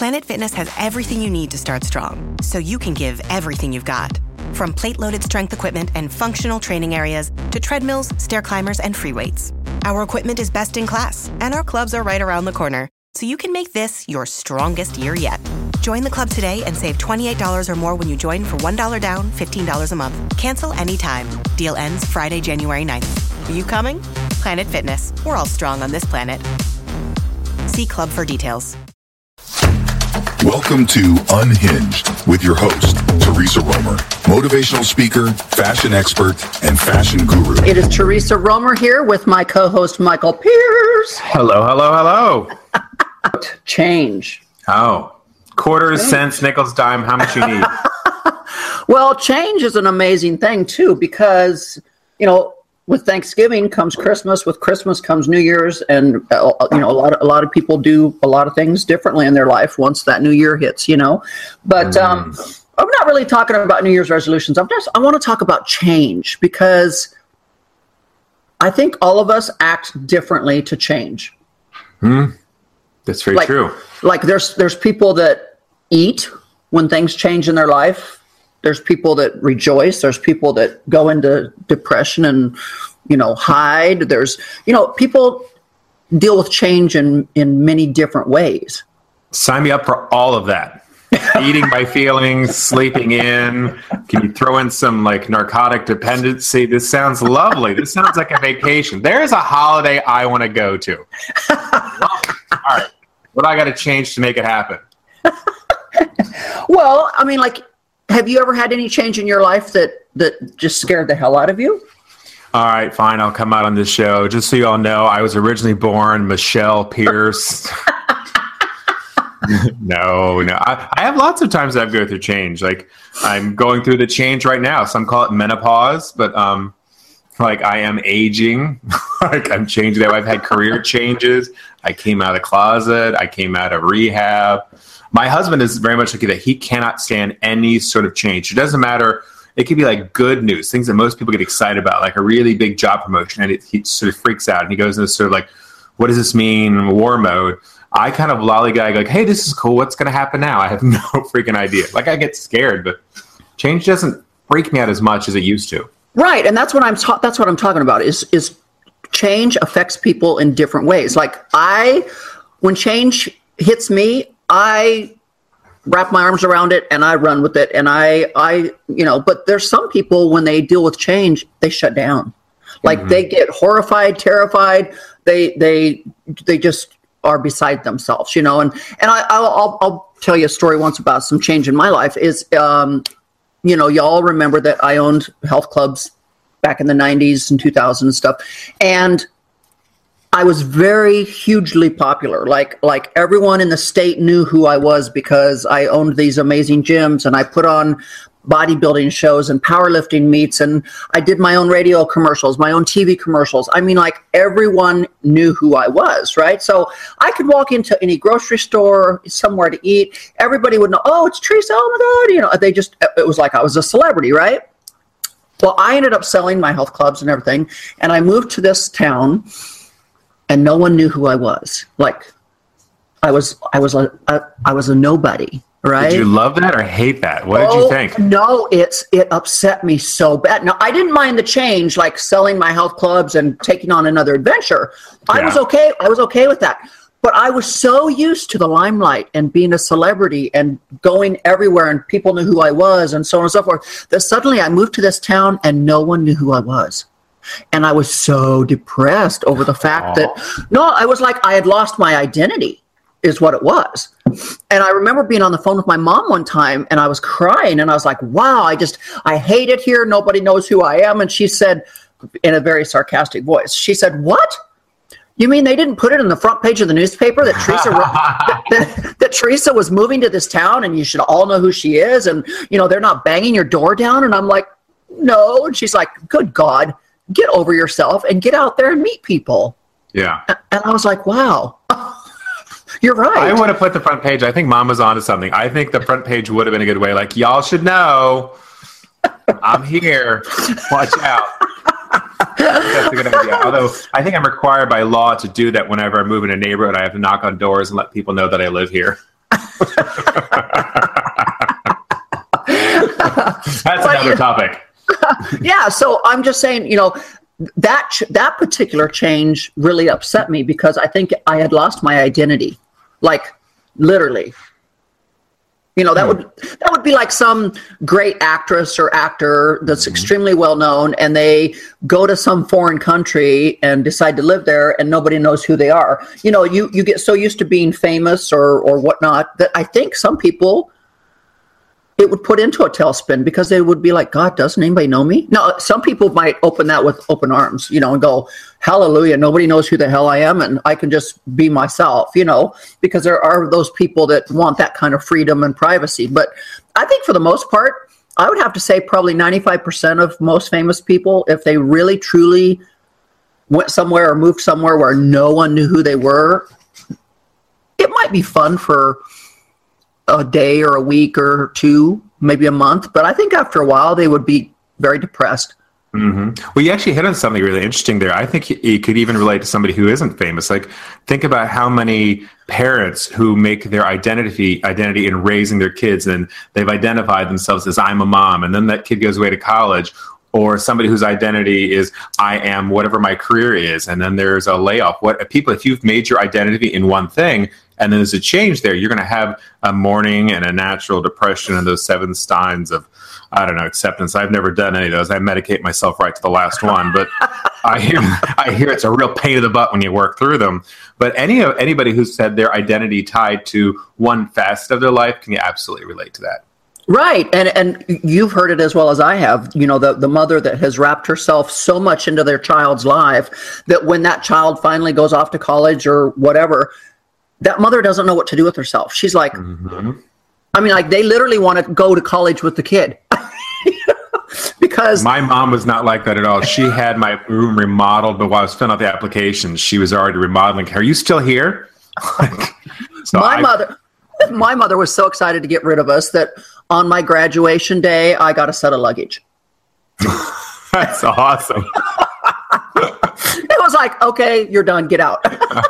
Planet Fitness has everything you need to start strong, so you can give everything you've got. From plate-loaded strength equipment and functional training areas to treadmills, stair climbers, and free weights. Our equipment is best in class, and our clubs are right around the corner, so you can make this your strongest year yet. Join the club today and save $28 or more when you join for $1 down, $15 a month. Cancel anytime. Deal ends Friday, January 9th. Are you coming? Planet Fitness. We're all strong on this planet. See club for details. Welcome to Unhinged with your host, Teresa Romer, motivational speaker, fashion expert, and fashion guru. It is Teresa Romer here with my co-host, Michael Pierce. Hello. Change. Oh, quarters, cents, nickels, dime, how much you need? Well, change is an amazing thing, too, because, with Thanksgiving comes Christmas. With Christmas comes New Year's, and a lot of people do a lot of things differently in their life once that New Year hits. But I'm not really talking about New Year's resolutions. I want to talk about change because I think all of us act differently to change. That's very true. Like there's people that eat when things change in their life. There's people that rejoice. There's people that go into depression and, hide. There's, people deal with change in many different ways. Sign me up for all of that. Eating by feelings, sleeping in. Can you throw in some narcotic dependency? This sounds lovely. This sounds like a vacation. There's a holiday I want to go to. All right. What do I got to change to make it happen? Well, have you ever had any change in your life that just scared the hell out of you? All right, fine. I'll come out on this show. Just so you all know, I was originally born Michelle Pierce. No. I have lots of times that I go through change. I'm going through the change right now. Some call it menopause, but I am aging. I'm changing that. I've had career changes. I came out of the closet. I came out of rehab. My husband is very much like that. He cannot stand any sort of change. It doesn't matter. It could be good news, things that most people get excited about, like a really big job promotion, and he sort of freaks out and he goes into sort of what does this mean? War mode. I kind of lollygag hey, this is cool. What's going to happen now? I have no freaking idea. I get scared, but change doesn't freak me out as much as it used to. Right, and that's what I'm talking about. Is change affects people in different ways. When change hits me, I wrap my arms around it and I run with it. And but there's some people when they deal with change, they shut down. They get horrified, terrified. They just are beside themselves, and I'll tell you a story once about some change in my life is, y'all remember that I owned health clubs back in the 90s and 2000s and stuff. And I was very hugely popular. Like everyone in the state knew who I was because I owned these amazing gyms and I put on bodybuilding shows and powerlifting meets, and I did my own radio commercials, my own TV commercials. Everyone knew who I was, right? So I could walk into any grocery store, somewhere to eat. Everybody would know, oh, it's Teresa, oh my God. It was like I was a celebrity, right? Well, I ended up selling my health clubs and everything, and I moved to this town. And no one knew who I was. I was a nobody, right? Did you love that or hate that? What did you think? No, it upset me so bad. Now, I didn't mind the change, like selling my health clubs and taking on another adventure. I was okay. I was okay with that. But I was so used to the limelight and being a celebrity and going everywhere and people knew who I was and so on and so forth, that suddenly I moved to this town and no one knew who I was. And I was so depressed over the fact that, I was like, I had lost my identity is what it was. And I remember being on the phone with my mom one time and I was crying and I was like, wow, I hate it here. Nobody knows who I am. And she said in a very sarcastic voice, she said, what? You mean they didn't put it in the front page of the newspaper that Teresa that Teresa was moving to this town and you should all know who she is? And, they're not banging your door down. And I'm like, no. And she's like, good God. Get over yourself and get out there and meet people. Yeah. And I was like, wow, you're right. I would have put the front page. I think Mom was onto something. I think the front page would have been a good way. Y'all should know I'm here. Watch out. That's a good idea. Although I think I'm required by law to do that whenever I move in a neighborhood. I have to knock on doors and let people know that I live here. That's another topic. Yeah, so I'm just saying, that particular change really upset me because I think I had lost my identity, like literally. That would be like some great actress or actor that's extremely well known, and they go to some foreign country and decide to live there, and nobody knows who they are. You get so used to being famous or whatnot that I think some people, it would put into a tailspin because they would be like, God, doesn't anybody know me? Now, some people might open that with open arms, and go, hallelujah, nobody knows who the hell I am, and I can just be myself, because there are those people that want that kind of freedom and privacy. But I think for the most part, I would have to say probably 95% of most famous people, if they really, truly went somewhere or moved somewhere where no one knew who they were, it might be fun for a day or a week or two, maybe a month. But I think after a while, they would be very depressed. Mm-hmm. Well, you actually hit on something really interesting there. I think it could even relate to somebody who isn't famous. Like, think about how many parents who make their identity in raising their kids, and they've identified themselves as I'm a mom, and then that kid goes away to college. Or somebody whose identity is I am whatever my career is, and then there's a layoff. If you've made your identity in one thing, and then there's a change there, you're going to have a mourning and a natural depression and those 7 signs of, acceptance. I've never done any of those. I medicate myself right to the last one, but I hear it's a real pain in the butt when you work through them. But anybody who's said their identity tied to one facet of their life can absolutely relate to that. Right. And you've heard it as well as I have, the mother that has wrapped herself so much into their child's life that when that child finally goes off to college or whatever, that mother doesn't know what to do with herself. She's like, they literally want to go to college with the kid. Because my mom was not like that at all. She had my room remodeled, but while I was filling out the application, she was already remodeling. Are you still here? My mother was so excited to get rid of us that on my graduation day, I got a set of luggage. That's awesome. It was like, okay, you're done. Get out.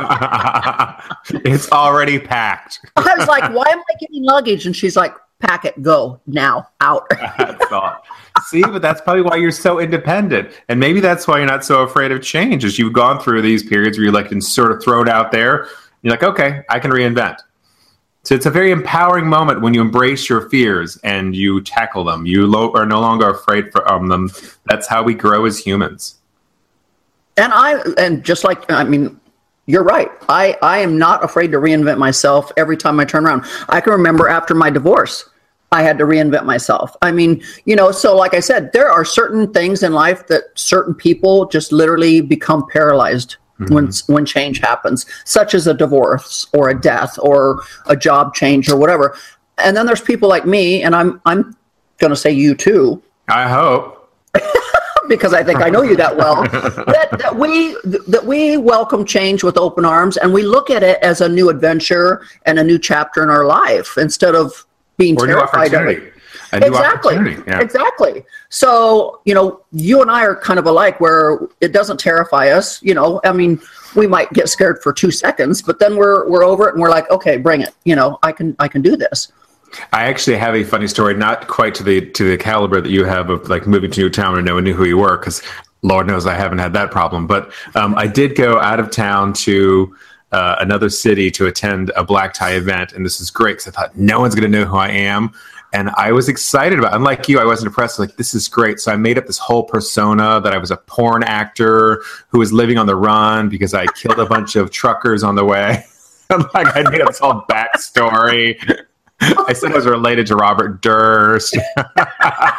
It's already packed. I was like, why am I getting luggage? And she's like, pack it. Go now. Out. That's all. See, but that's probably why you're so independent. And maybe that's why you're not so afraid of change, as you've gone through these periods where you're like, sort of thrown out there. You're like, okay, I can reinvent. So it's a very empowering moment when you embrace your fears and you tackle them. You are no longer afraid of them. That's how we grow as humans. And just like, you're right. I am not afraid to reinvent myself every time I turn around. I can remember after my divorce, I had to reinvent myself. So like I said, there are certain things in life that certain people just literally become paralyzed when change happens, such as a divorce or a death or a job change or whatever. And then there's people like me, and I'm going to say you too. I hope. Because I think I know you that well, that we welcome change with open arms, and we look at it as a new adventure and a new chapter in our life instead of being terrified of it. Exactly. So, you and I are kind of alike where it doesn't terrify us. We might get scared for 2 seconds, but then we're over it and we're like, okay, bring it. I can do this. I actually have a funny story, not quite to the caliber that you have of like moving to a new town and no one knew who you were, because Lord knows I haven't had that problem. But I did go out of town to another city to attend a black tie event, and this is great because I thought no one's going to know who I am. And I was excited about it. Unlike you, I wasn't depressed. Like, this is great. So I made up this whole persona that I was a porn actor who was living on the run because I killed a bunch of truckers on the way. I made up this whole backstory. I said I was related to Robert Durst. But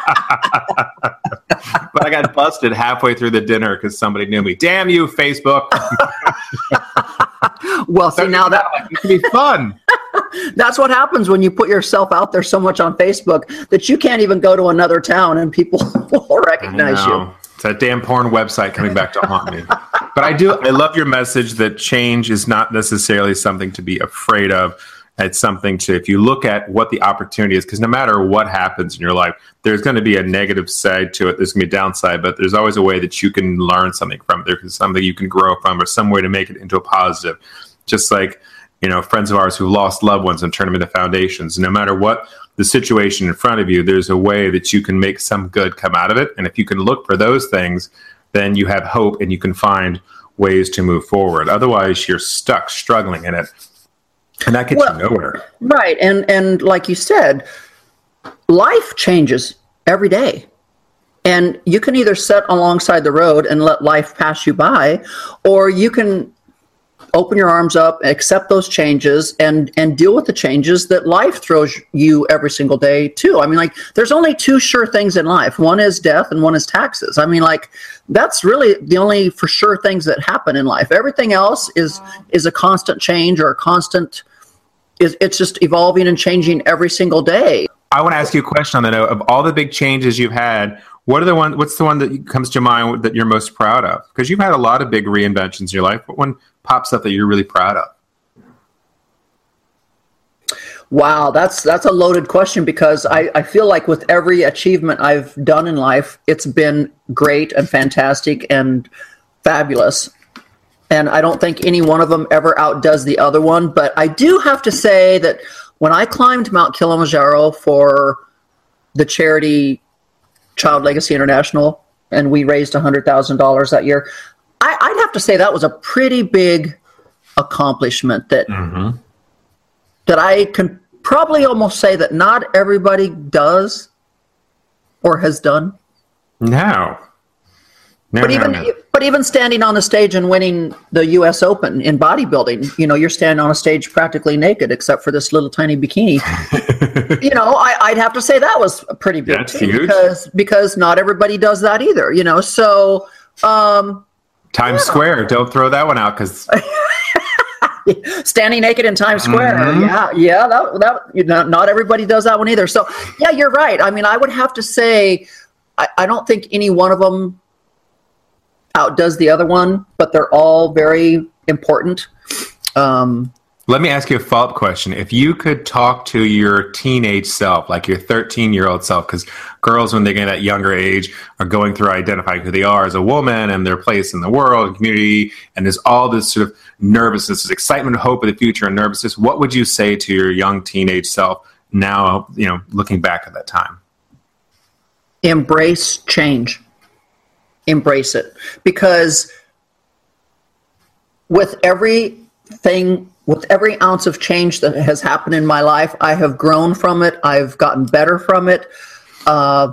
I got busted halfway through the dinner because somebody knew me. Damn you, Facebook. Well, see, now that it can be fun. That's what happens when you put yourself out there so much on Facebook that you can't even go to another town and people will recognize you. It's that damn porn website coming back to haunt me. But I love your message that change is not necessarily something to be afraid of. It's something to, if you look at what the opportunity is, because no matter what happens in your life, there's going to be a negative side to it. There's going to be a downside, but there's always a way that you can learn something from it. There's something you can grow from or some way to make it into a positive. Just like friends of ours who lost loved ones and turned them into foundations. No matter what the situation in front of you, there's a way that you can make some good come out of it. And if you can look for those things, then you have hope and you can find ways to move forward. Otherwise, you're stuck struggling in it. And that gets you nowhere. Right. And like you said, life changes every day. And you can either sit alongside the road and let life pass you by, or you can open your arms up, accept those changes, and deal with the changes that life throws you every single day too. I mean, like, there's only two sure things in life. One is death and one is taxes. I mean, like, that's really the only for sure things that happen in life. Everything else is a constant change, or a constant, it's just evolving and changing every single day. I want to ask you a question on the note of all the big changes you've had. What's the one that comes to mind that you're most proud of? Because you've had a lot of big reinventions in your life. What one pops up that you're really proud of? Wow, that's a loaded question, because I feel like with every achievement I've done in life, it's been great and fantastic and fabulous. And I don't think any one of them ever outdoes the other one. But I do have to say that when I climbed Mount Kilimanjaro for the charity Child Legacy International, and we raised $100,000 that year, I'd have to say that was a pretty big accomplishment that I can probably almost say that not everybody does or has done. But even standing on the stage and winning the U.S. Open in bodybuilding, you're standing on a stage practically naked except for this little tiny bikini. I'd have to say that was pretty big. That's too, huge. because not everybody does that either. So Times Square, don't throw that one out, because standing naked in Times Square. That not everybody does that one either. So yeah, you're right. I mean, I would have to say I don't think any one of them outdoes the other one, but they're all very important. Let me ask you a follow-up question. If you could talk to your teenage self, like your 13-year-old self, because girls, when they get that younger age, are going through identifying who they are as a woman and their place in the world and community, and there's all this sort of nervousness, this excitement, hope of the future, and nervousness. What would you say to your young teenage self now, looking back at that time? Embrace change. Embrace it. Because with every ounce of change that has happened in my life, I have grown from it. I've gotten better from it. I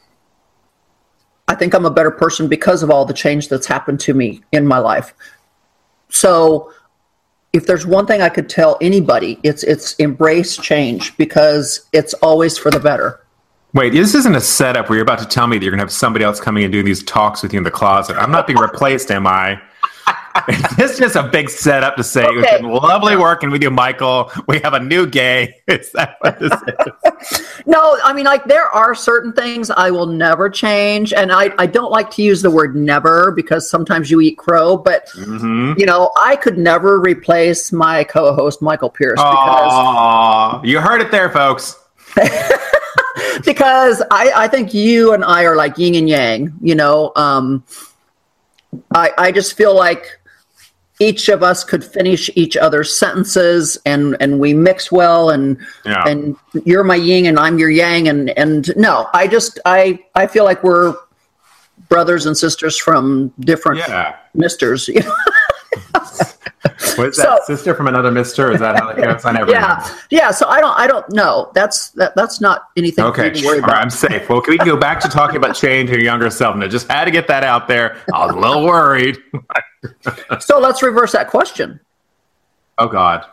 think I'm a better person because of all the change that's happened to me in my life. So if there's one thing I could tell anybody, it's embrace change, because it's always for the better. Wait, this isn't a setup where you're about to tell me that you're going to have somebody else coming and doing these talks with you in the closet. I'm not being replaced, am I? This is just a big setup to say, It's been lovely working with you, Michael. We have a new gay. Is that what this is? No, I mean, like, there are certain things I will never change. And I don't like to use the word never, because sometimes you eat crow. But, I could never replace my co-host, Michael Pierce. Because you heard it there, folks. Because I think you and I are like yin and yang, I just feel like each of us could finish each other's sentences, and we mix well, and you're my yin and I'm your yang, and no, I feel like we're brothers and sisters from different misters. What's that, sister from another mister? Is that how it goes? I never know. Yeah. So I don't know. That's not anything to worry about. All right, I'm safe. Well, can we go back to talking about change to your younger self? And I just had to get that out there. I was a little worried. So let's reverse that question. Oh God.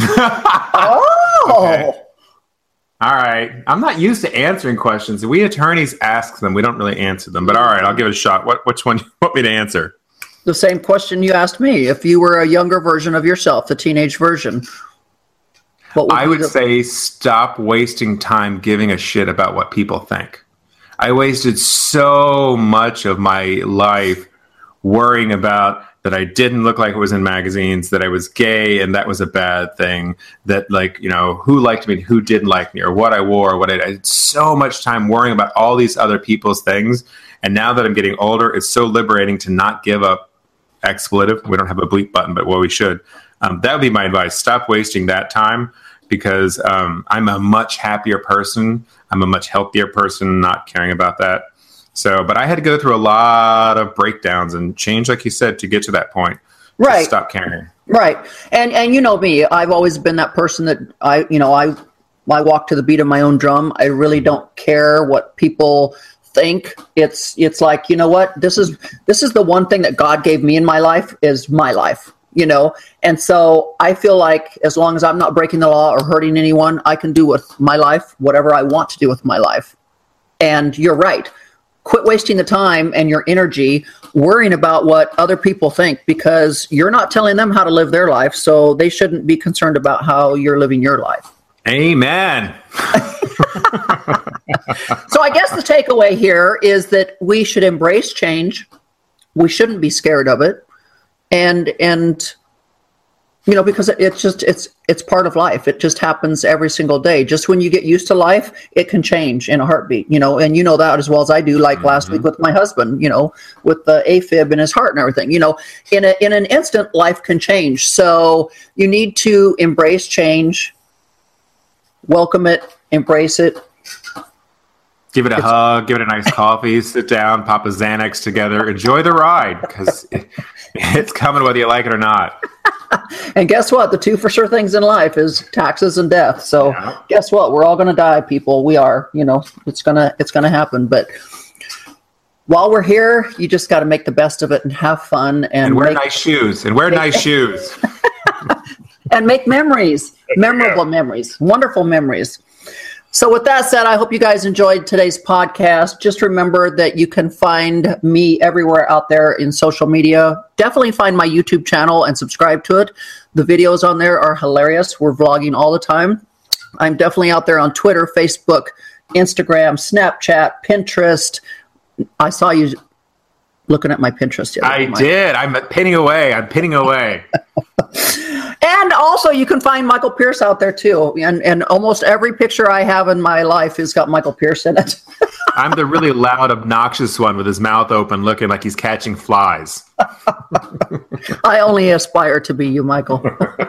Okay. All right. I'm not used to answering questions. We attorneys ask them. We don't really answer them. But all right, I'll give it a shot. Which one do you want me to answer? The same question you asked me. If you were a younger version of yourself, the teenage version, I would say stop wasting time giving a shit about what people think. I wasted so much of my life worrying about that I didn't look like it was in magazines, that I was gay and that was a bad thing, that who liked me and who didn't like me, or what I wore, I had so much time worrying about all these other people's things. And now that I'm getting older, it's so liberating to not give up expletive. We don't have a bleep button, but we should. That would be my advice. Stop wasting that time, because I'm a much happier person. I'm a much healthier person, not caring about that. So, but I had to go through a lot of breakdowns and change, like you said, to get to that point. Right. Stop caring. Right. And you know me, I've always been that person that I walk to the beat of my own drum. I really don't care what people think. It's like, you know what? This is the one thing that God gave me in my life is my life, And so I feel like as long as I'm not breaking the law or hurting anyone, I can do with my life whatever I want to do with my life. And you're right. Quit wasting the time and your energy worrying about what other people think, because you're not telling them how to live their life, so they shouldn't be concerned about how you're living your life. Amen. So I guess the takeaway here is that we should embrace change. We shouldn't be scared of it. And because it's part of life. It just happens every single day. Just when you get used to life, it can change in a heartbeat, and you know that as well as I do, like last week with my husband, with the AFib in his heart and everything, in an instant, life can change. So you need to embrace change, welcome it, embrace it. Give it a hug, give it a nice coffee, sit down, pop a Xanax together, enjoy the ride, because it's coming whether you like it or not. And guess what? The two for sure things in life is taxes and death. So Guess what? We're all going to die, people. We are, it's going to happen. But while we're here, you just got to make the best of it and have fun and wear nice shoes and and make memories, memorable memories, wonderful memories. So with that said, I hope you guys enjoyed today's podcast. Just remember that you can find me everywhere out there in social media. Definitely find my YouTube channel and subscribe to it. The videos on there are hilarious. We're vlogging all the time. I'm definitely out there on Twitter, Facebook, Instagram, Snapchat, Pinterest. I saw you looking at my Pinterest. I did. I'm pinning away. And also, you can find Michael Pierce out there, too. And almost every picture I have in my life has got Michael Pierce in it. I'm the really loud, obnoxious one with his mouth open, looking like he's catching flies. I only aspire to be you, Michael.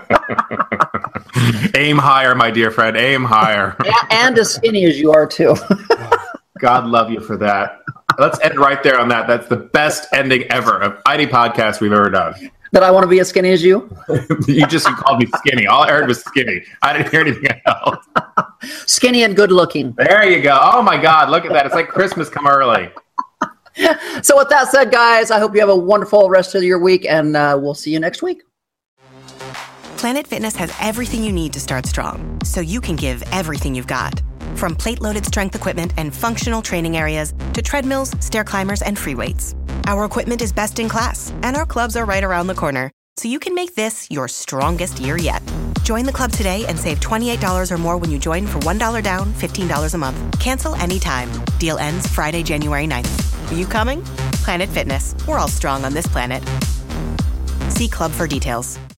Aim higher, my dear friend. Aim higher. And as skinny as you are, too. God love you for that. Let's end right there on that. That's the best ending ever of any podcast we've ever done. That I want to be as skinny as you? You called me skinny. All I heard was skinny. I didn't hear anything else. Skinny and good looking. There you go. Oh my God, look at that. It's like Christmas come early. So with that said, guys, I hope you have a wonderful rest of your week, and we'll see you next week. Planet Fitness has everything you need to start strong, so you can give everything you've got. From plate-loaded strength equipment and functional training areas to treadmills, stair climbers, and free weights. Our equipment is best in class, and our clubs are right around the corner, so you can make this your strongest year yet. Join the club today and save $28 or more when you join for $1 down, $15 a month. Cancel anytime. Deal ends Friday, January 9th. Are you coming? Planet Fitness. We're all strong on this planet. See club for details.